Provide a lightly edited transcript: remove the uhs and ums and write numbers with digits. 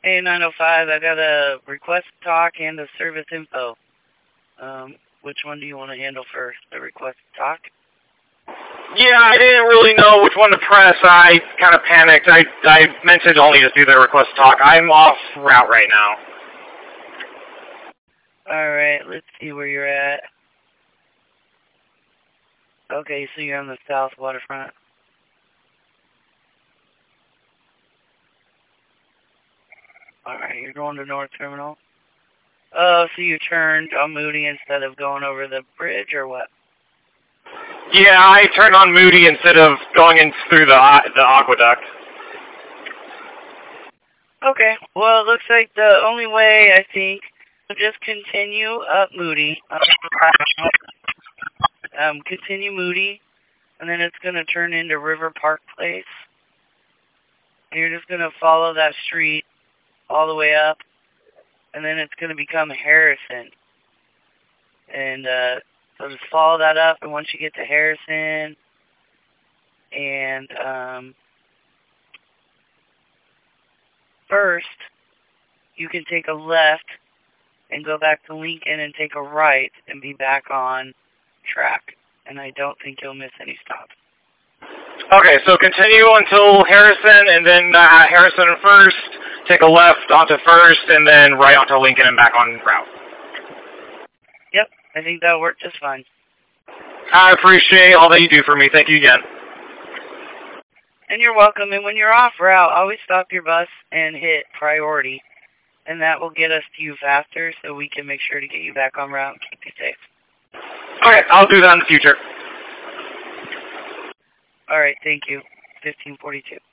Hey, 905, I got a request to talk and a service info. Which one do you want to handle first? The request to talk? Yeah, I didn't really know which one to press. I kind of panicked. I meant to only just do the request to talk. I'm off route right now. Alright, let's see where you're at. Okay, so you're on the south waterfront. Alright, you're going to North Terminal. Oh, so you turned on Moody instead of going over the bridge, or what? Yeah, I turned on Moody instead of going in through the aqueduct. Okay, well, it looks like the only way, I think, will just continue up Moody. Continue Moody, and then it's going to turn into River Park Place. And you're just going to follow that street all the way up, and then it's going to become Harrison. And so just follow that up, and once you get to Harrison, and first, you can take a left and go back to Lincoln and take a right and be back on track. And I don't think you'll miss any stops. Okay, so continue until Harrison, and then at Harrison first, take a left onto First, and then right onto Lincoln and back on route. Yep, I think that'll work just fine. I appreciate all that you do for me. Thank you again. And you're welcome. And when you're off route, always stop your bus and hit priority. And that will get us to you faster so we can make sure to get you back on route and keep you safe. Okay, I'll do that in the future. All right, thank you. 1542.